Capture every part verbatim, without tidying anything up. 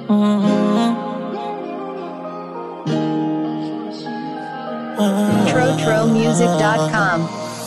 Tro Tro Music dot com.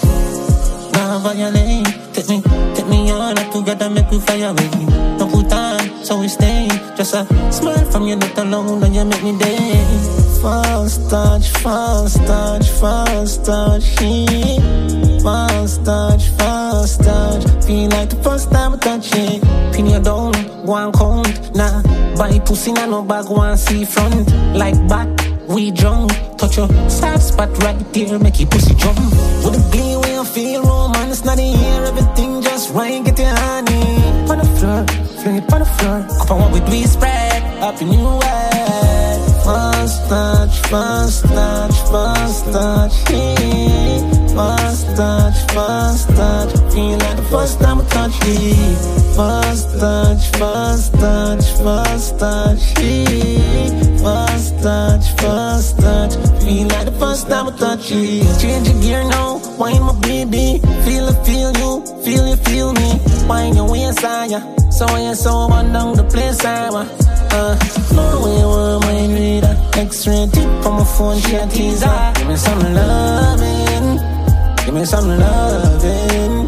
Now violate, take me, take me on up together, make we fire away. No put on, so we stay. Just a smile from you, not alone, and you make me day. False touch, false touch, false touch, yeah. False touch, false touch. Feel like the first time I touch it. Pin you down, go and count. Nah, buy pussy, nah, no bag, one see front. Like back, we drunk. Touch your soft spot right there, make your pussy jump. With a glee when you feel romance, not in here, everything just right, get your honey. On the floor, fling it on the floor. Up on what we do, we spread, up in new way. Fast touch, fast touch, fast touch, yeah. Fast touch, fast touch. Feel like the first time I touch it. Fast touch, fast touch, fast touch, yeah. Fast touch, fast touch. Feel like the first time I touch it. Change your gear now, wine my baby. Feel it, feel you, feel you, feel me. Wine your waist on ya. So when you're so on down the place I want. Uh, no way, want my reader. X-ray tip on my phone, she a teaser. Give me some loving, give me some loving.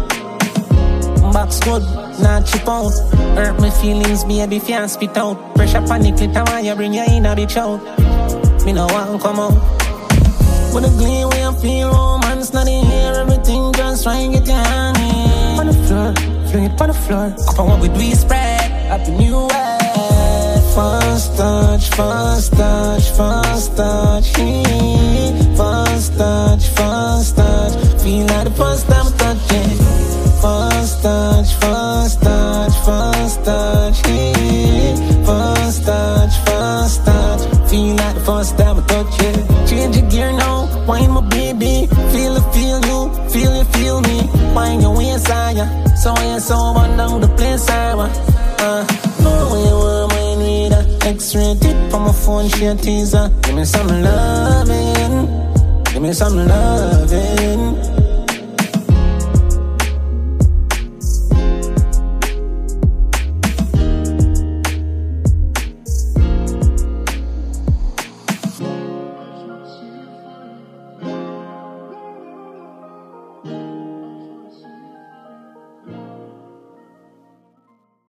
Box good, not chip out. Hurt my feelings, baby, if you spit out. Pressure panic, little why you bring you in a bitch out. Me no want come out. With a gleam where you feel romance, not in here, everything just try and get your hand in. On the floor, fling it on the floor. Up on what we do, we spread, up in new way. Fast touch, fast touch, fast touch, yeah. Fast touch, fast touch. Feel like the first time I touch it. Fast touch, fast touch, fast touch, yeah. Fast touch, fast touch. Feel like the first time I touch it. Change your gear now, wine my baby. Feel it, feel you, feel you, feel me. Wine your waist on ya. So when you're so on down the place I want. Uh, no way, want my reader. X-ray tip on my phone, she a teaser. Give me some loving, give me some loving.